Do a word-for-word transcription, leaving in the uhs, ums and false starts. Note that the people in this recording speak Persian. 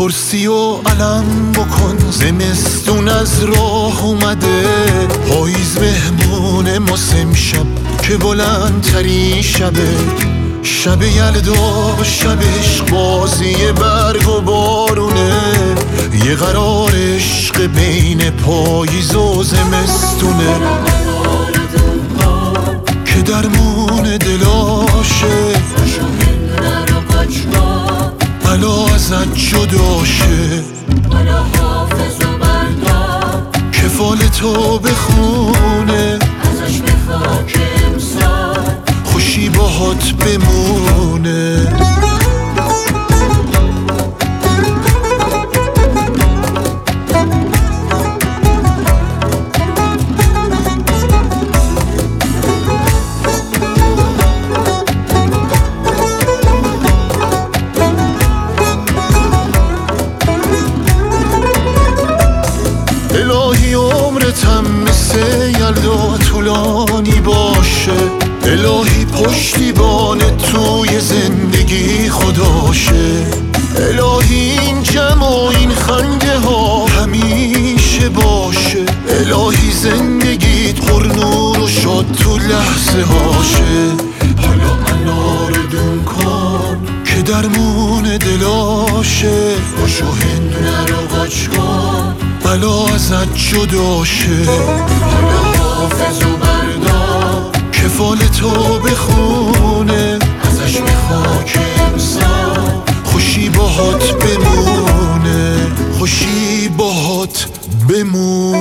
پرسی و علم بکن، زمستون از راه اومده، پاییز مهمون ماست امشب که بلندترین شبه، شب یلدا، شب عشق بازی برگ و بارونه، یه قرار عشق بین پاییز و زمستونه که درمون دلاشه بلا ازت جداشه، کفالتو بخونه ازش بخوا که امسال خوشی باهات بمونه. الهی عمرتم مثل یلدا طولانی باشه، الهی پشتیبان توی زندگی خداشه، الهی این جمع و این خنده ها همیشه باشه، الهی زندگیت پرنور و شاد تو لحظه هاشه، حالا منو ردون کن که درمون دلاشه، باشو هندونه رو قاچ کن بلا ازت جداشه، حالا حافظ و بردار کفالتو بخونه ازش بخوا که امسال خوشی باهات بمونه، خوشی باهات بمونه.